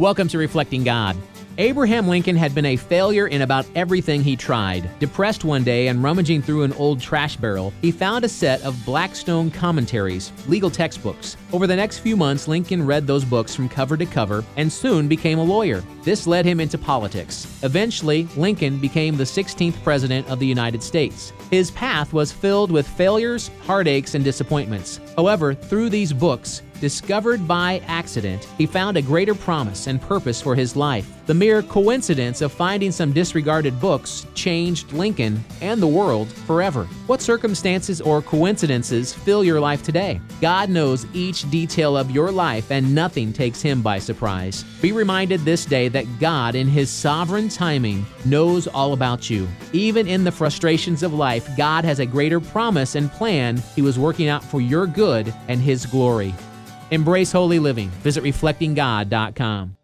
Welcome to Reflecting God. Abraham Lincoln had been a failure in about everything he tried. Depressed one day and rummaging through an old trash barrel, he found a set of Blackstone commentaries, legal textbooks. Over the next few months, Lincoln read those books from cover to cover and soon became a lawyer. This led him into politics. Eventually, Lincoln became the 16th president of the United States. His path was filled with failures, heartaches, and disappointments. However, through these books, discovered by accident, he found a greater promise and purpose for his life. The mere coincidence of finding some disregarded books changed Lincoln and the world forever. What circumstances or coincidences fill your life today? God knows each detail of your life, and nothing takes Him by surprise. Be reminded this day that God, in His sovereign timing, knows all about you. Even in the frustrations of life, God has a greater promise and plan He was working out for your good and His glory. Embrace holy living. Visit reflectinggod.com.